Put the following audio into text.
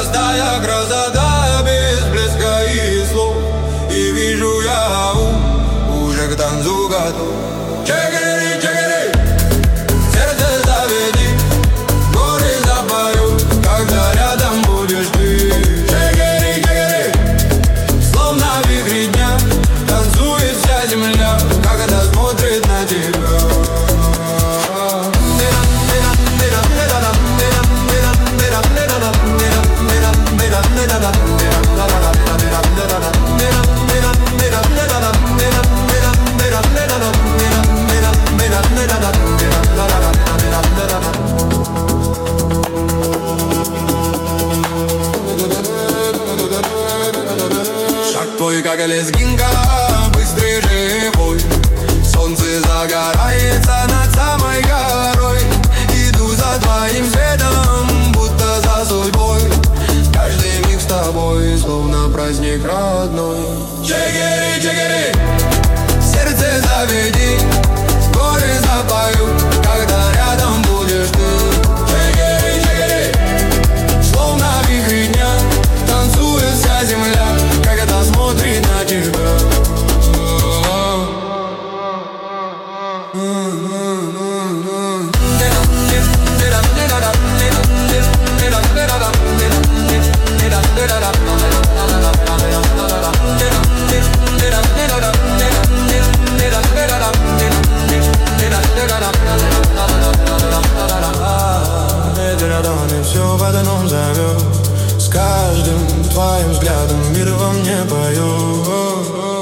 Простая красота без блеска и слов. И вижу я уже к танцу готов. Чекери, чекери, сердце заведи, горы запою, когда рядом будешь ты. Чекери, чекери, словно вихри дня, танцует вся земля, когда смотрит на тебя. Шаг твой, как лезгинка, быстрый живой. Солнце загорается над самой горой. Иду за твоим светом, будто за судьбой. Каждый миг с тобой, словно праздник родной. Чекери, чекери, сердце заведи, горы запою, когда рядом будешь ты. Чекери, чекери, словно вихри дня, танцует вся земля, когда смотрит на тебя. И все в одном зовет. С каждым твоим взглядом мир во мне поет.